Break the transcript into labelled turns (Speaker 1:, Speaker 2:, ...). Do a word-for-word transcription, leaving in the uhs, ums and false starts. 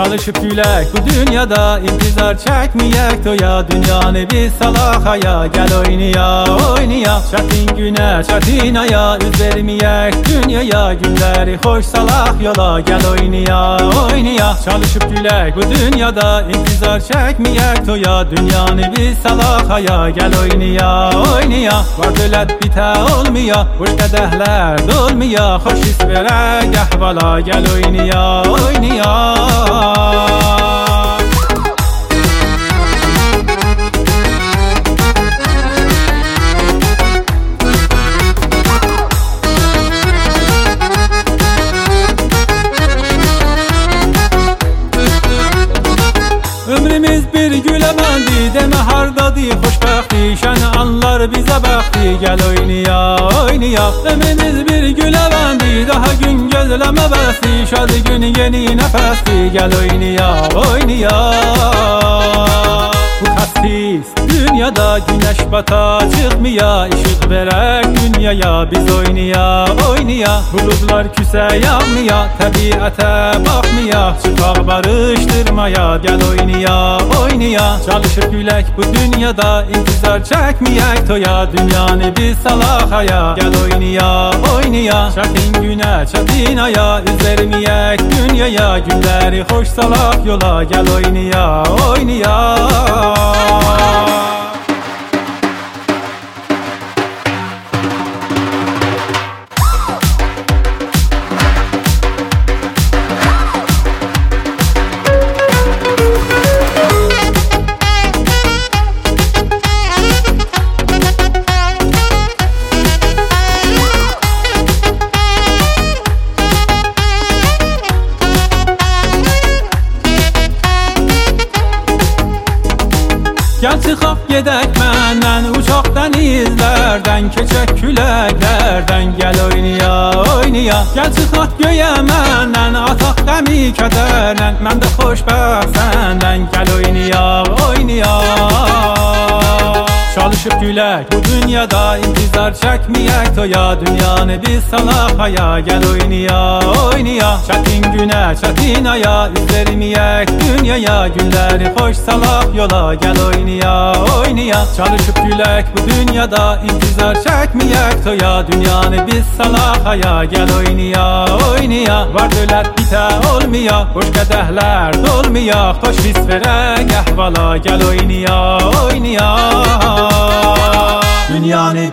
Speaker 1: Çalışıp gülək bu dünyada, intizar çəkməyək toya. Dünyanı biz salaq aya, gəl oynaya, oynaya. Çətin günə, çətin aya, üz verməyək dünyaya. Günləri xoş salaq yola, gəl oynaya, oynaya. Çalışıp gülək bu dünyada, intizar çəkməyək toya. Dünyanı biz salaq aya, gəl oynaya, oynaya. Var dövlət bitə olmaya, boş qədəhlər dolmaya. Xoş his verək əhvala, gəl oynaya, oynaya. Ömrümüz bir gülə məndi, demə hardadır xoşbəxti. Şən anlar bizə bəxti, gəl oynaya, oynaya. Ömrümüz bir gülə məndi, daha gün gözləmə bəsti. Şadı gün yeni nəfəsti, gəl oynaya, oynaya. Bu xəstis dünyada güneş bata çıxmaya. İşıq verək dünyaya, biz oynaya, oynaya. Buludlar küsə yağmaya, təbiətə baxmaya. Çıxaq barışdırmaya, gəl oynaya, oynaya. Çalışıb gülək bu dünyada, intizar çəkməyək toya. Dünyanı biz salaq aya, gəl oynaya, oynaya. Çətin günə, çətin aya, üz verməyək dünyaya. Günləri xoş salaq yola, gəl oynaya, oynaya. Gəl çıxaq gedək məndən, uçaq dənizlərdən. Keçək küləklərdən, gəl oynaya, oynaya. Gəl çıxaq göyə məndən, ataq qəmi kədərlə. Mən də xoşbəxt səndən, gəl oynaya, oynaya. Çalışıb gülək bu dünyada, intizar çəkməyək toya. Dünyanı biz salaq aya, gəl oynaya, oynaya. Çətin günə, çətin aya, üz verməyək dünyaya. Günləri xoş salaq yola, gəl oynaya, oynaya. Çalışıb gülək bu dünyada, intizar çəkməyək toya. Dünyanı biz salaq aya, gəl oynaya, oynaya. Var dövlət bitə olmaya, boş qədəhlər dolmaya. Xoş his verək əhvala, gəl oynaya, oynaya. Dünyanı